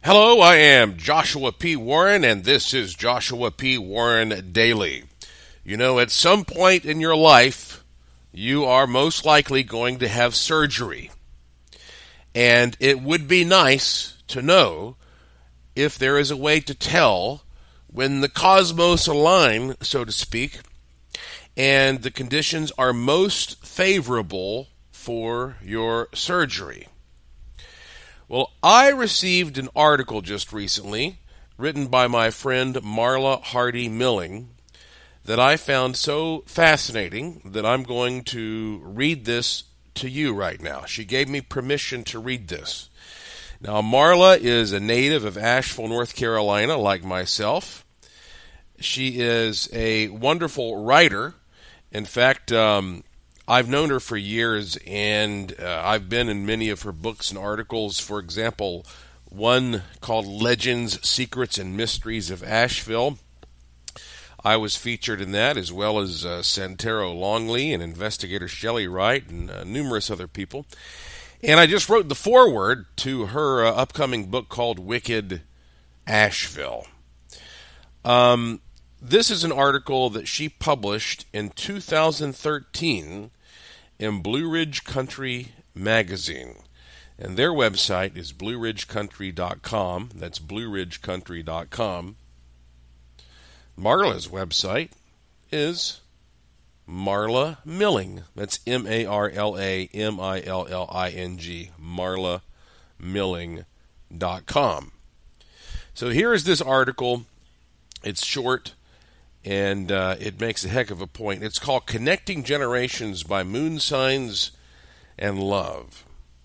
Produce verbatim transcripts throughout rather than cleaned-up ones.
Hello, I am Joshua P. Warren, and this is Joshua P. Warren Daily. You know, at some point in your life, you are most likely going to have surgery. And it would be nice to know if there is a way to tell when the cosmos align, so to speak, and the conditions are most favorable for your surgery. Well, I received an article just recently written by my friend Marla Hardy Milling that I found so fascinating that I'm going to read this to you right now. She gave me permission to read this. Now, Marla is a native of Asheville, North Carolina, like myself. She is a wonderful writer. In fact, um, I've known her for years, and uh, I've been in many of her books and articles. For example, one called Legends, Secrets, and Mysteries of Asheville. I was featured in that, as well as uh, Santero Longley and investigator Shelley Wright and uh, numerous other people. And I just wrote the foreword to her uh, upcoming book called Wicked Asheville. Um, this is an article that she published in two thousand thirteen in Blue Ridge Country Magazine. And their website is blue ridge country dot com. That's blue ridge country dot com. Marla's website is Marla Milling. That's M A R L A M I L L I N G. marla milling dot com. So here is this article. It's short, and uh, it makes a heck of a point. It's called Connecting Generations by Moon Signs and Love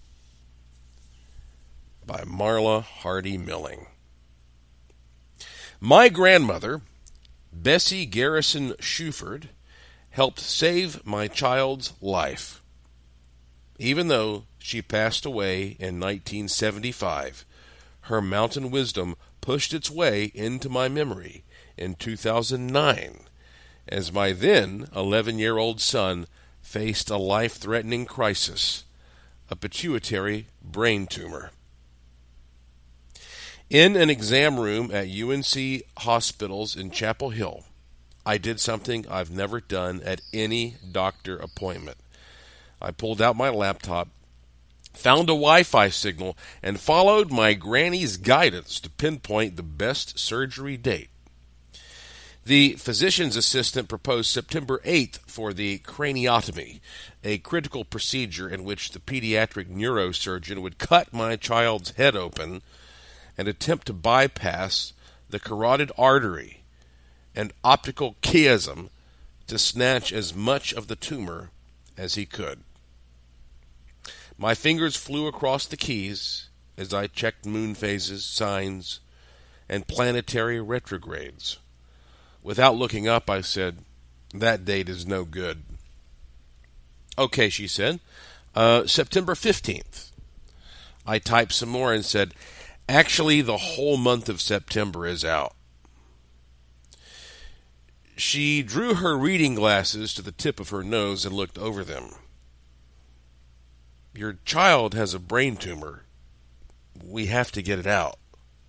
by Marla Hardy Milling. My grandmother, Bessie Garrison Shuford, helped save my child's life. Even though she passed away in nineteen seventy-five, her mountain wisdom pushed its way into my memory in two thousand nine, as my then eleven-year-old son faced a life-threatening crisis, a pituitary brain tumor. In an exam room at U N C Hospitals in Chapel Hill, I did something I've never done at any doctor appointment. I pulled out my laptop, found a Wi-Fi signal, and followed my granny's guidance to pinpoint the best surgery date. The physician's assistant proposed September eighth for the craniotomy, a critical procedure in which the pediatric neurosurgeon would cut my child's head open and attempt to bypass the carotid artery and optical chiasm to snatch as much of the tumor as he could. My fingers flew across the keys as I checked moon phases, signs, and planetary retrogrades. Without looking up, I said, "That date is no good." "Okay," she said, uh, "September fifteenth. I typed some more and said, "Actually, the whole month of September is out." She drew her reading glasses to the tip of her nose and looked over them. "Your child has a brain tumor. We have to get it out."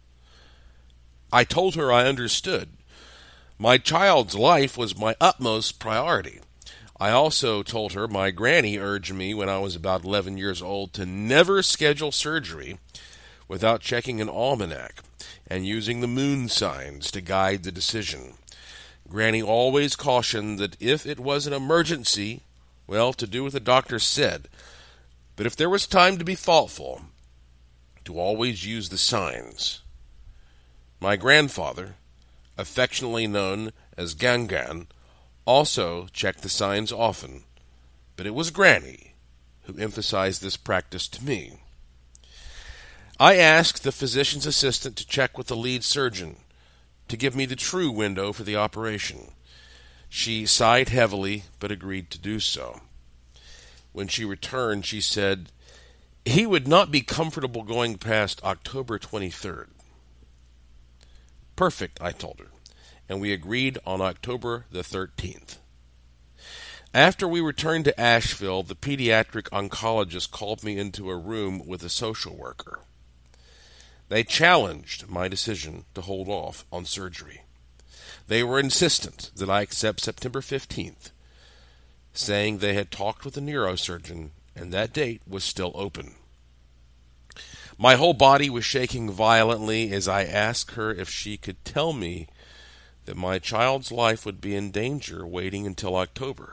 I told her I understood. My child's life was my utmost priority. I also told her my granny urged me when I was about eleven years old to never schedule surgery without checking an almanac and using the moon signs to guide the decision. Granny always cautioned that if it was an emergency, well, to do what the doctor said. But if there was time to be thoughtful, to always use the signs. My grandfather, affectionately known as Gangan, also checked the signs often, but it was Granny who emphasized this practice to me. I asked the physician's assistant to check with the lead surgeon to give me the true window for the operation. She sighed heavily, but agreed to do so. When she returned, she said he would not be comfortable going past October twenty-third. "Perfect," I told her, and we agreed on October the thirteenth. After we returned to Asheville, the pediatric oncologist called me into a room with a social worker. They challenged my decision to hold off on surgery. They were insistent that I accept September fifteenth, saying they had talked with a neurosurgeon and that date was still open. My whole body was shaking violently as I asked her if she could tell me that my child's life would be in danger waiting until October.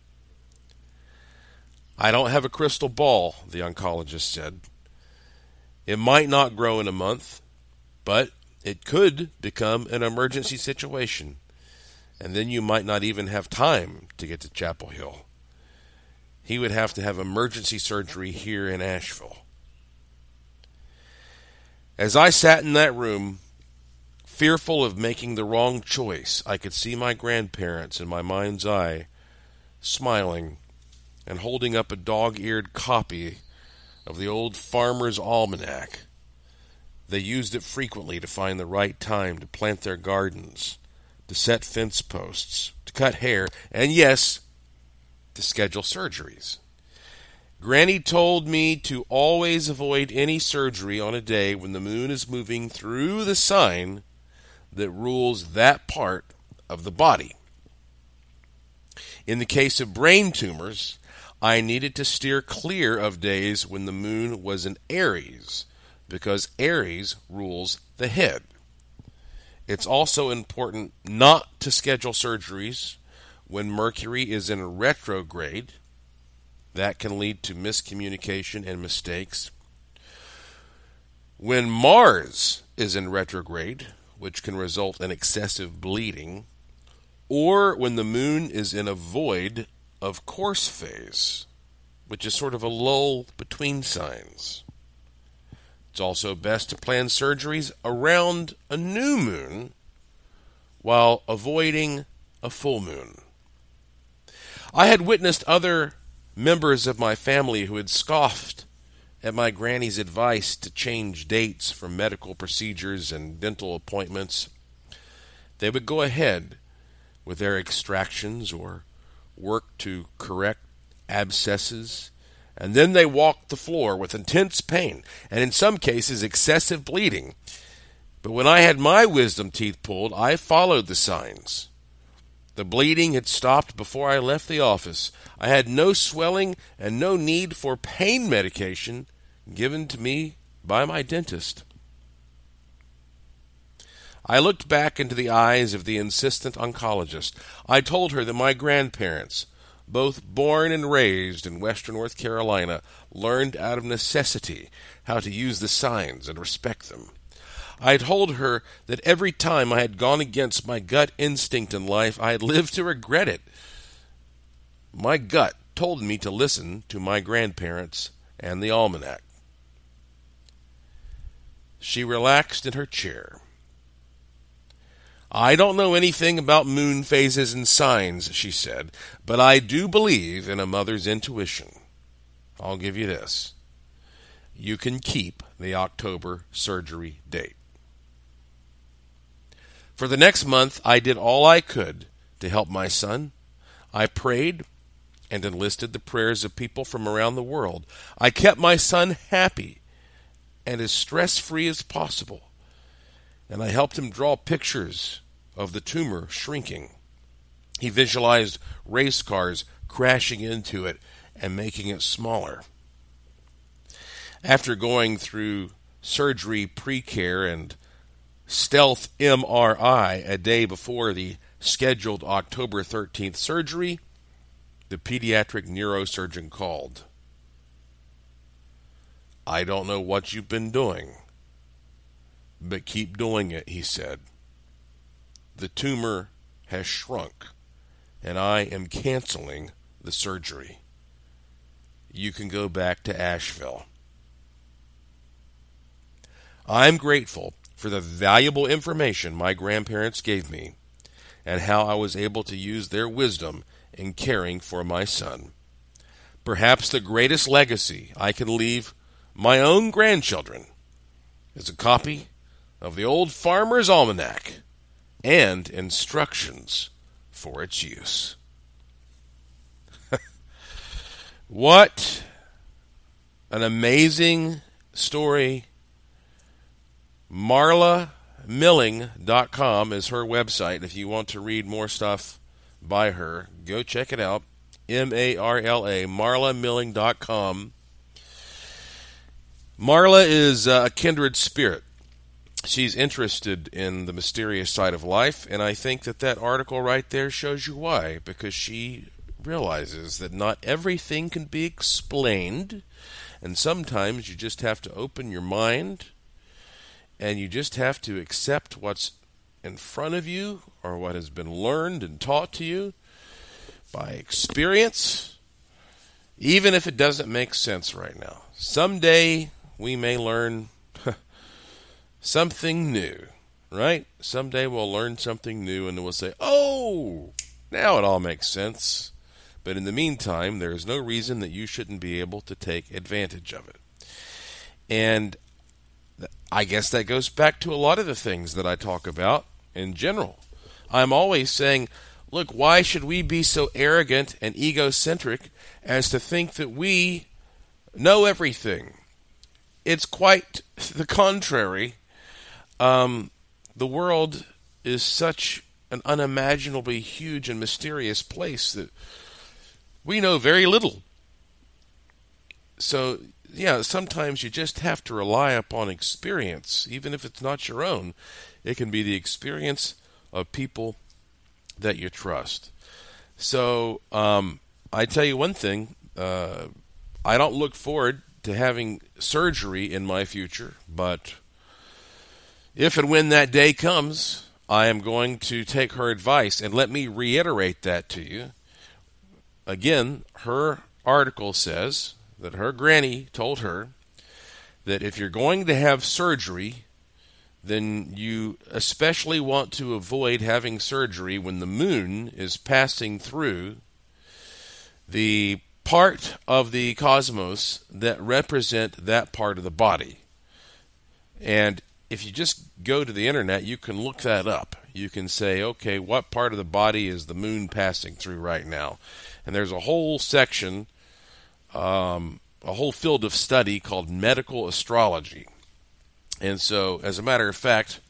I don't have a crystal ball, the oncologist said. It might not grow in a month, but it could become an emergency situation, and then you might not even have time to get to Chapel Hill. He would have to have emergency surgery here in Asheville. As I sat in that room, fearful of making the wrong choice, I could see my grandparents in my mind's eye, smiling and holding up a dog-eared copy of the old Farmer's Almanac. They used it frequently to find the right time to plant their gardens, to set fence posts, to cut hair, and yes, to schedule surgeries. Granny told me to always avoid any surgery on a day when the moon is moving through the sign that rules that part of the body. In the case of brain tumors, I needed to steer clear of days when the moon was in Aries, because Aries rules the head. It's also important not to schedule surgeries when Mercury is in retrograde. That can lead to miscommunication and mistakes. When Mars is in retrograde, which can result in excessive bleeding, or when the moon is in a void of course phase, which is sort of a lull between signs. It's also best to plan surgeries around a new moon while avoiding a full moon. I had witnessed other members of my family who had scoffed at my granny's advice to change dates for medical procedures and dental appointments. They would go ahead with their extractions or work to correct abscesses, and then they walked the floor with intense pain and in some cases excessive bleeding. But when I had my wisdom teeth pulled, I followed the signs. The bleeding had stopped before I left the office. I had no swelling and no need for pain medication given to me by my dentist. I looked back into the eyes of the insistent oncologist. I told her that my grandparents, both born and raised in western North Carolina, learned out of necessity how to use the signs and respect them. I told her that every time I had gone against my gut instinct in life, I had lived to regret it. My gut told me to listen to my grandparents and the almanac. She relaxed in her chair. I don't know anything about moon phases and signs, she said, but I do believe in a mother's intuition. I'll give you this. You can keep the October surgery date. For the next month, I did all I could to help my son. I prayed and enlisted the prayers of people from around the world. I kept my son happy and as stress-free as possible. And I helped him draw pictures of the tumor shrinking. He visualized race cars crashing into it and making it smaller. After going through surgery pre-care and stealth M R I a day before the scheduled October thirteenth surgery, the pediatric neurosurgeon called. I don't know what you've been doing, but keep doing it, he said. The tumor has shrunk, and I am canceling the surgery. You can go back to Asheville. I'm grateful for the valuable information my grandparents gave me and how I was able to use their wisdom in caring for my son. Perhaps the greatest legacy I can leave my own grandchildren is a copy of the old Farmer's Almanac and instructions for its use. What an amazing story Marla Milling dot com is her website. If you want to read more stuff by her, go check it out. M A R L A, Marla Milling dot com. Marla is a kindred spirit. She's interested in the mysterious side of life, and I think that that article right there shows you why, because she realizes that not everything can be explained, and sometimes you just have to open your mind, and you just have to accept what's in front of you, or what has been learned and taught to you by experience, even if it doesn't make sense right now. Someday we may learn something new, right? Someday we'll learn something new and we'll say, oh, now it all makes sense. But in the meantime, there is no reason that you shouldn't be able to take advantage of it. And I guess that goes back to a lot of the things that I talk about in general. I'm always saying, look, why should we be so arrogant and egocentric as to think that we know everything? It's quite the contrary. Um, the world is such an unimaginably huge and mysterious place that we know very little. So, yeah, sometimes you just have to rely upon experience, even if it's not your own. It can be the experience of people that you trust. So, um, I tell you one thing, uh, I don't look forward to having surgery in my future, but if and when that day comes, I am going to take her advice. And let me reiterate that to you. Again, her article says that her granny told her that if you're going to have surgery, then you especially want to avoid having surgery when the moon is passing through the part of the cosmos that represent that part of the body. And if you just go to the internet, you can look that up. You can say, okay, what part of the body is the moon passing through right now? And there's a whole section, um, a whole field of study called medical astrology. And so, as a matter of fact,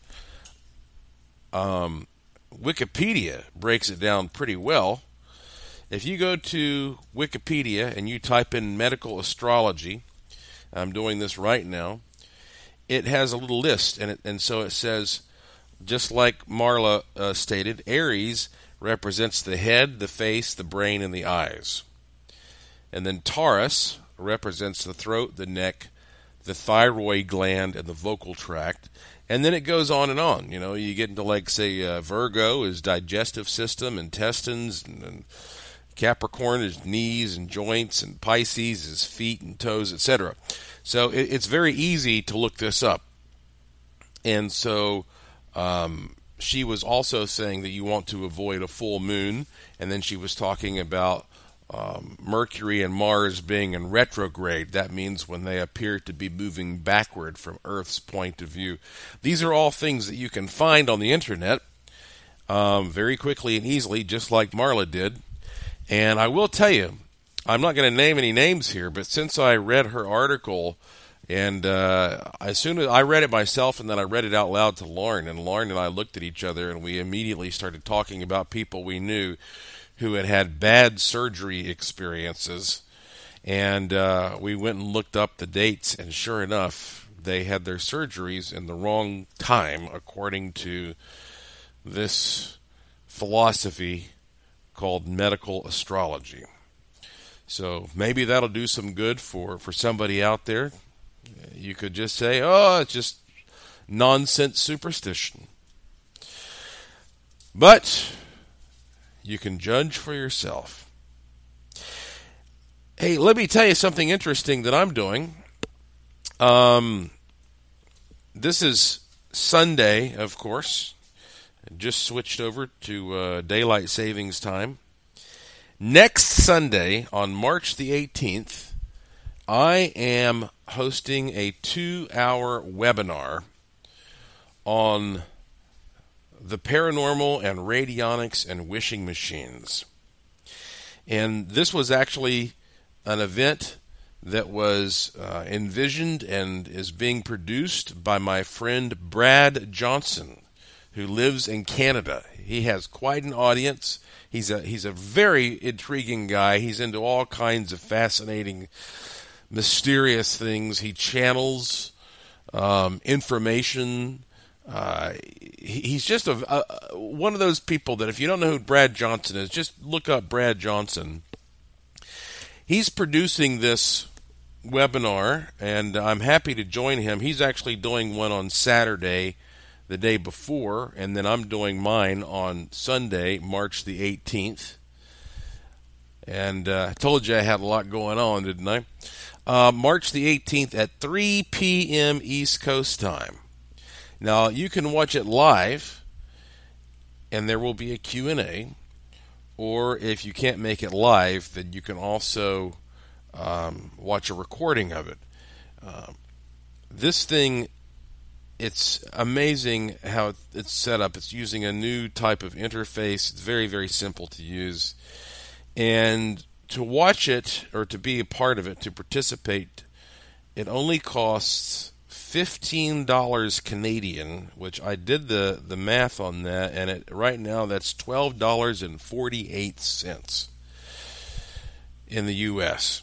um, Wikipedia breaks it down pretty well. If you go to Wikipedia and you type in medical astrology, I'm doing this right now, it has a little list, and it, and so it says, just like Marla uh, stated, Aries represents the head, the face, the brain, and the eyes. And then Taurus represents the throat, the neck, the thyroid gland, and the vocal tract. And then it goes on and on. You know, you get into, like, say, uh, Virgo is digestive system, intestines, and, and Capricorn is knees and joints, and Pisces is feet and toes, et cetera. So it, it's very easy to look this up. And so um, she was also saying that you want to avoid a full moon, and then she was talking about um, Mercury and Mars being in retrograde. That means when they appear to be moving backward from Earth's point of view. These are all things that you can find on the internet um, very quickly and easily, just like Marla did. And I will tell you, I'm not going to name any names here, but since I read her article, and uh, as soon as I read it myself, and then I read it out loud to Lauren, and Lauren and I looked at each other, and we immediately started talking about people we knew who had had bad surgery experiences, and uh, we went and looked up the dates, and sure enough, they had their surgeries in the wrong time, according to this philosophy called medical astrology. So maybe that'll do some good for, for somebody out there. You could just say, oh, it's just nonsense superstition. But you can judge for yourself. Hey, let me tell you something interesting that I'm doing. Um, this is Sunday, of course. Just switched over to uh, daylight savings time. Next Sunday, on March the eighteenth, I am hosting a two-hour webinar on the paranormal and radionics and wishing machines. And this was actually an event that was uh, envisioned and is being produced by my friend Brad Johnson, who lives in Canada. He has quite an audience. He's a he's a very intriguing guy. He's into all kinds of fascinating, mysterious things. He channels um, information. Uh, he, he's just a, a one of those people that if you don't know who Brad Johnson is, just look up Brad Johnson. He's producing this webinar, and I'm happy to join him. He's actually doing one on Saturday, the day before, and then I'm doing mine on Sunday, March the eighteenth. And uh, I told you I had a lot going on, didn't I? Uh, March the eighteenth at three p.m. East Coast time. Now, you can watch it live, and there will be a Q and A. Or if you can't make it live, then you can also um, watch a recording of it. Uh, this thing, it's amazing how it's set up. It's using a new type of interface. It's very, very simple to use. And to watch it, or to be a part of it, to participate, it only costs fifteen dollars Canadian, which I did the, the math on that, and it, right now that's twelve dollars and forty-eight cents in the U S.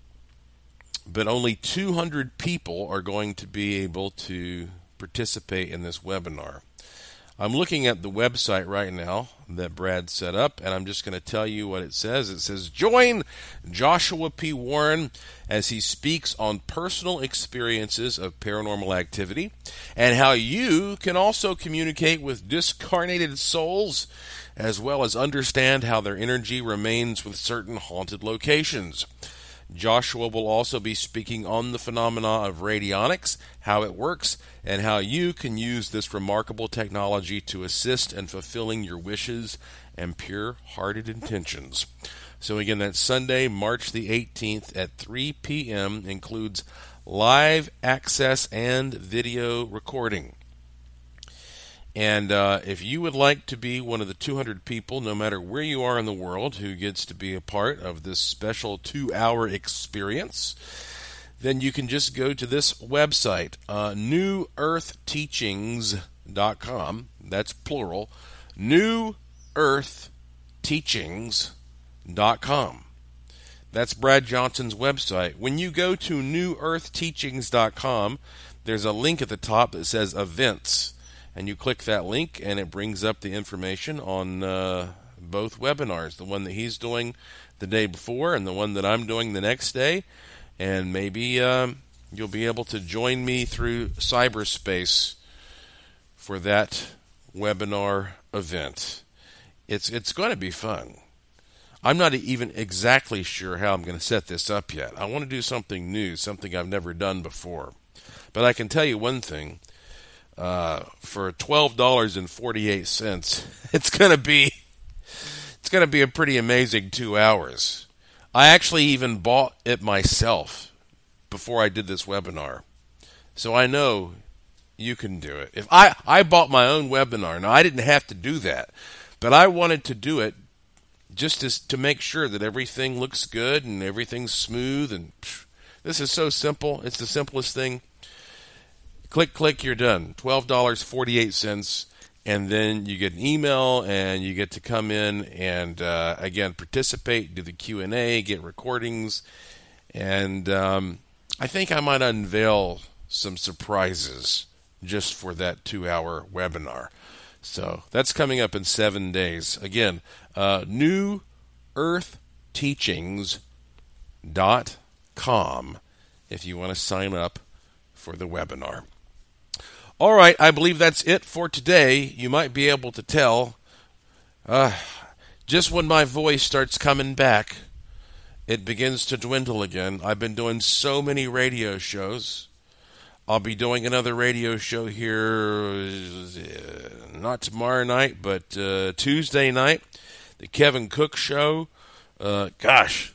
But only two hundred people are going to be able to participate in this webinar. I'm looking at the website right now that Brad set up, and I'm just going to tell you what it says. It says, join Joshua P. Warren as he speaks on personal experiences of paranormal activity and how you can also communicate with discarnated souls, as well as understand how their energy remains with certain haunted locations. Joshua will also be speaking on the phenomena of radionics, how it works, and how you can use this remarkable technology to assist in fulfilling your wishes and pure-hearted intentions. So again, that's Sunday, March the eighteenth at three p.m. includes live access and video recording. And uh, if you would like to be one of the two hundred people, no matter where you are in the world, who gets to be a part of this special two-hour experience, then you can just go to this website, uh, new earth teachings dot com. That's plural, new earth teachings dot com. That's Brad Johnson's website. When you go to new earth teachings dot com, there's a link at the top that says events. And you click that link, and it brings up the information on uh, both webinars, the one that he's doing the day before and the one that I'm doing the next day. And maybe um, you'll be able to join me through cyberspace for that webinar event. It's, it's going to be fun. I'm not even exactly sure how I'm going to set this up yet. I want to do something new, something I've never done before. But I can tell you one thing. Uh, for twelve dollars and forty-eight cents, it's gonna be it's gonna be a pretty amazing two hours. I actually even bought it myself before I did this webinar, so I know you can do it. If I I bought my own webinar, now I didn't have to do that, but I wanted to do it just as, to make sure that everything looks good and everything's smooth. And phew, this is so simple. It's the simplest thing. Click, click, you're done. twelve dollars and forty-eight cents, and then you get an email, and you get to come in and, uh, again, participate, do the Q and A, get recordings, and um, I think I might unveil some surprises just for that two-hour webinar. So that's coming up in seven days. Again, uh, new earth teachings dot com if you want to sign up for the webinar. All right, I believe that's it for today. You might be able to tell, uh, just when my voice starts coming back, it begins to dwindle again. I've been doing so many radio shows. I'll be doing another radio show here, uh, not tomorrow night, but uh, Tuesday night, the Kevin Cook Show. Uh, gosh.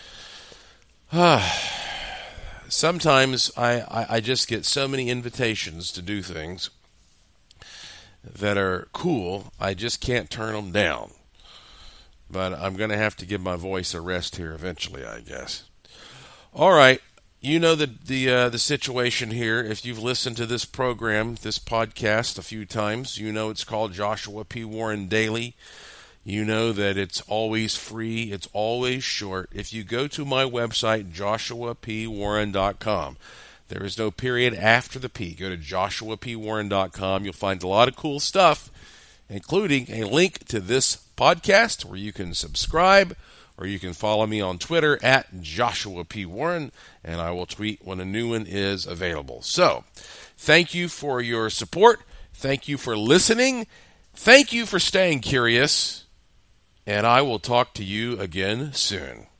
Ah. Sometimes I, I, I just get so many invitations to do things that are cool, I just can't turn them down. But I'm going to have to give my voice a rest here eventually, I guess. All right. You know the the uh, the situation here. If you've listened to this program, this podcast a few times, you know it's called Joshua P. Warren Daily. You know that it's always free. It's always short. If you go to my website, joshua p warren dot com, there is no period after the P. Go to joshua p warren dot com. You'll find a lot of cool stuff, including a link to this podcast where you can subscribe, or you can follow me on Twitter at Joshua P. Warren, and I will tweet when a new one is available. So, thank you for your support. Thank you for listening. Thank you for staying curious. And I will talk to you again soon.